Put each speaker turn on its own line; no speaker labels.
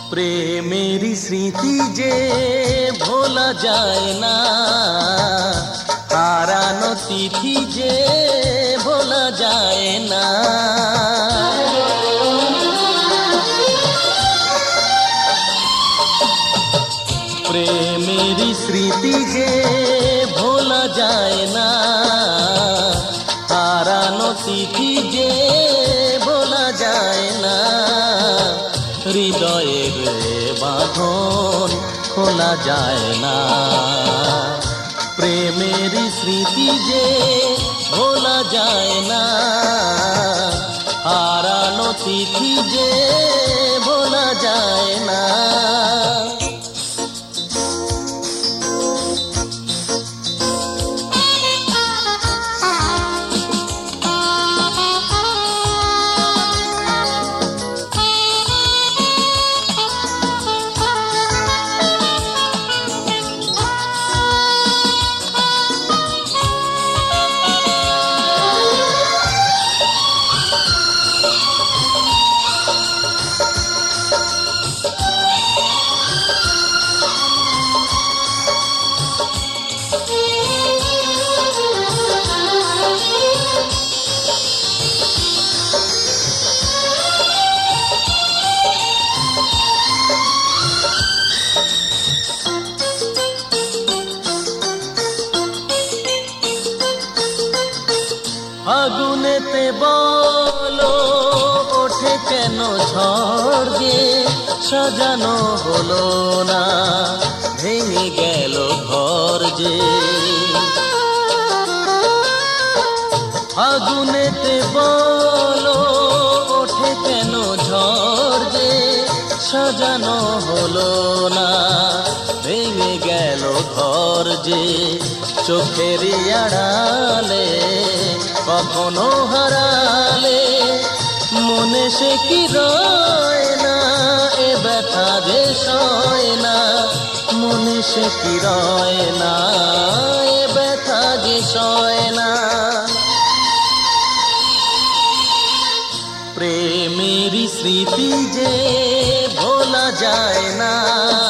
প্রেমেরই স্মৃতি যে ভোলা যায় না, হারানো তিথি যে ভোলা যায় না। প্রেমেরই স্মৃতি যে ভোলা যায় না, হারানো তিথি যে ভোলা যায় না। হৃদয়ের বাঁধন খোলা যায় না, প্রেমেরই স্মৃতি যে ভোলা যায় না, হারানো তিথি যে ভোলা যায় না। আগুনেতে বলো ওঠে কেন ঝড় যে, সাজানো হলো না ভেঙে গেল ঘর যে। আগুনেতে বলো ওঠে কেন ঝড় যে, সাজানো হলো না ভেঙে গেল ঘর যে। চোখেরই আড়ালে কখনো হারালে মনে সে কি রয় না, এ ব্যথা যে সয় না। মনে সে কি রয় না, এ ব্যথা যে সয় না। প্রেমেরই স্মৃতি যে ভোলা যায় না,